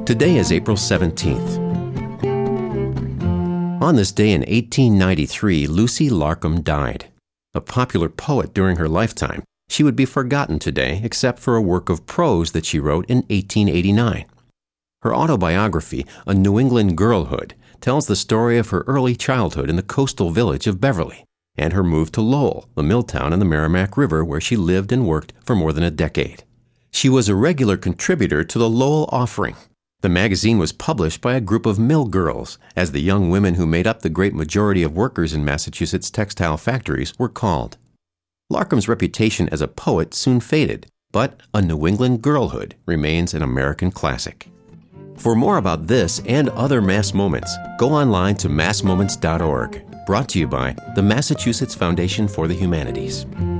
Today is April 17th. On this day in 1893, Lucy Larcom died. A popular poet during her lifetime, she would be forgotten today except for a work of prose that she wrote in 1889. Her autobiography, A New England Girlhood, tells the story of her early childhood in the coastal village of Beverly and her move to Lowell, the mill town in the Merrimack River where she lived and worked for more than a decade. She was a regular contributor to the Lowell Offering. The magazine was published by a group of mill girls, as the young women who made up the great majority of workers in Massachusetts' textile factories were called. Larcom's reputation as a poet soon faded, but A New England Girlhood remains an American classic. For more about this and other Mass Moments, go online to massmoments.org, brought to you by the Massachusetts Foundation for the Humanities.